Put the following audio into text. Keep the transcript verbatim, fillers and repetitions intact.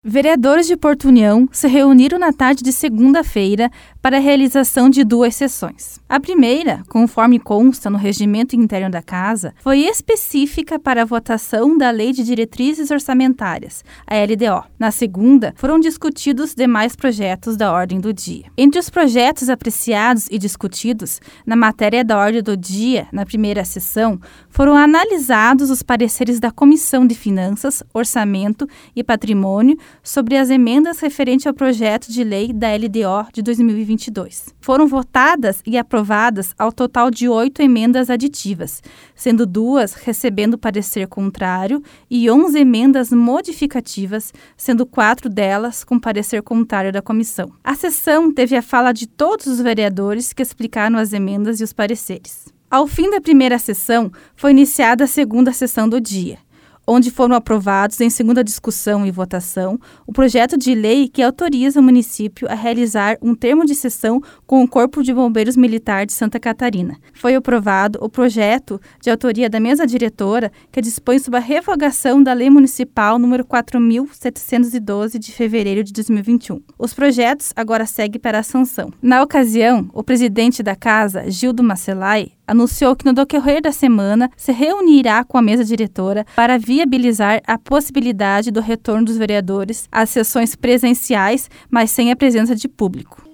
Vereadores de Porto União se reuniram na tarde de segunda-feira para a realização de duas sessões. A primeira, conforme consta no regimento interno da Casa, foi específica para a votação da Lei de Diretrizes Orçamentárias, a L D O. Na segunda, foram discutidos demais projetos da ordem do dia. Entre os projetos apreciados e discutidos na matéria da ordem do dia, na primeira sessão, foram analisados os pareceres da Comissão de Finanças, Orçamento e Patrimônio sobre as emendas referentes ao projeto de lei da L D O de dois mil e vinte e dois. Foram votadas e aprovadas ao total de oito emendas aditivas, sendo duas recebendo parecer contrário e onze emendas modificativas, sendo quatro delas com parecer contrário da comissão. A sessão teve a fala de todos os vereadores que explicaram as emendas e os pareceres. Ao fim da primeira sessão, foi iniciada a segunda sessão do dia, onde foram aprovados, em segunda discussão e votação, o projeto de lei que autoriza o município a realizar um termo de sessão com o Corpo de Bombeiros Militar de Santa Catarina. Foi aprovado o projeto de autoria da mesa diretora que dispõe sobre a revogação da Lei Municipal número quatro mil setecentos e doze de fevereiro de dois mil e vinte e um. Os projetos agora seguem para a sanção. Na ocasião, o presidente da Casa, Gildo Macelai, anunciou que no decorrer da semana se reunirá com a mesa diretora para viabilizar a possibilidade do retorno dos vereadores às sessões presenciais, mas sem a presença de público.